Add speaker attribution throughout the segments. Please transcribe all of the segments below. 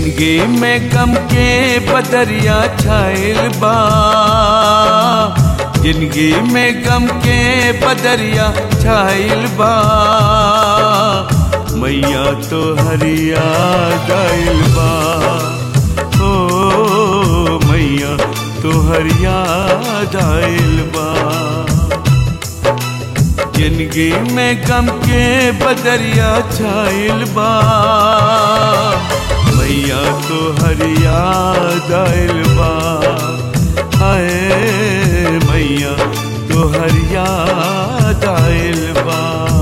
Speaker 1: जिंदगी में गम के बदरिया छाइल बा, जिंदगी में गम के बदरिया छाइल बा। मैया तो हरिया गाइल बा, ओ मैया तो हरिया गाइल बा। जिंदगी में गम के बदरिया छाइल बा, मैया तो हरिया गाइल बा। हाय मैया तो हरिया गाइल बा।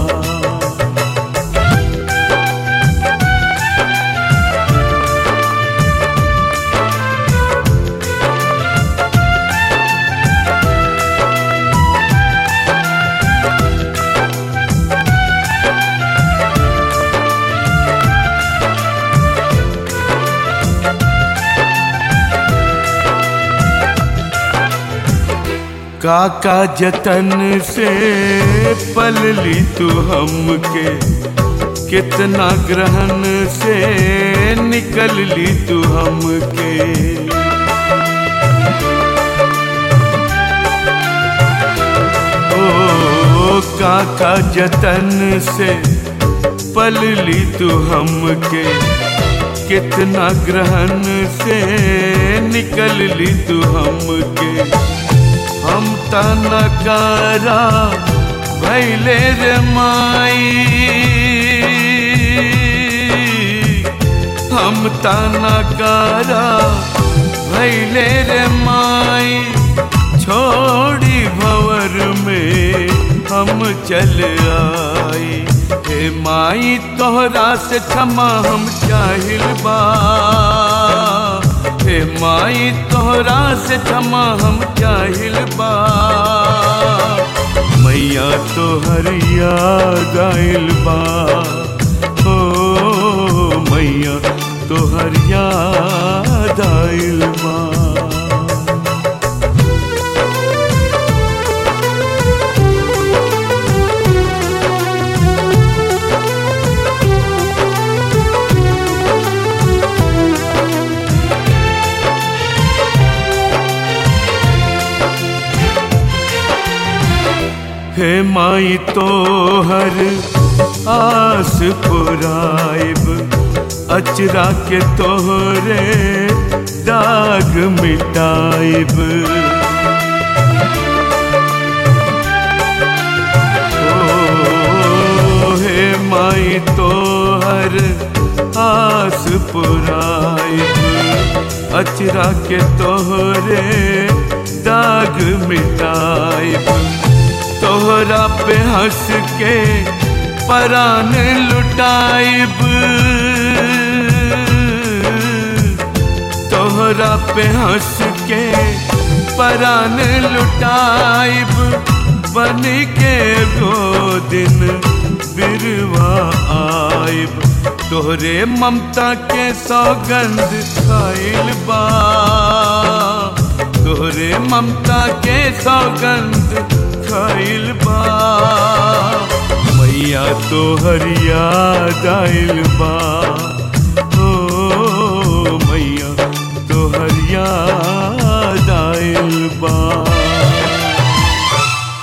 Speaker 1: काका जतन से पल ली तू हमके, कितना ग्रहण से निकल ली तू हमके। ओ काका जतन से पल ली तू हमके, कितना ग्रहण से निकल ली तू हमके। हम तनकारा भैले रे माई, हम तनकारा भैले रे माई। छोड़ी भंवर में हम चल आई, हे माई तोहरा से क्षमा हम चाहिल बा। हे माई तोहरा से क्षमा हम चाहिल बा। मैया तो हरिया गाइल बा, ओ मैया तो हरिया गाइल बा। हे माई तोहर आस पुराइब, अचरा के तोहरे दाग मिटाइब। ओ हे माई तोहर आस पुराइब, अचरा के तोहरे दाग मिटाइब। तोहरा पे हंस के परान लुटाइब, तोहरा पे हंस के परान लुटाइब। बन के गो दिन बिरवा आइब, तोहरे ममता के सौगंध खाइल बा। तोहरे ममता के सौगंध खाइल बा। मैया तो हरिया गाइल बा।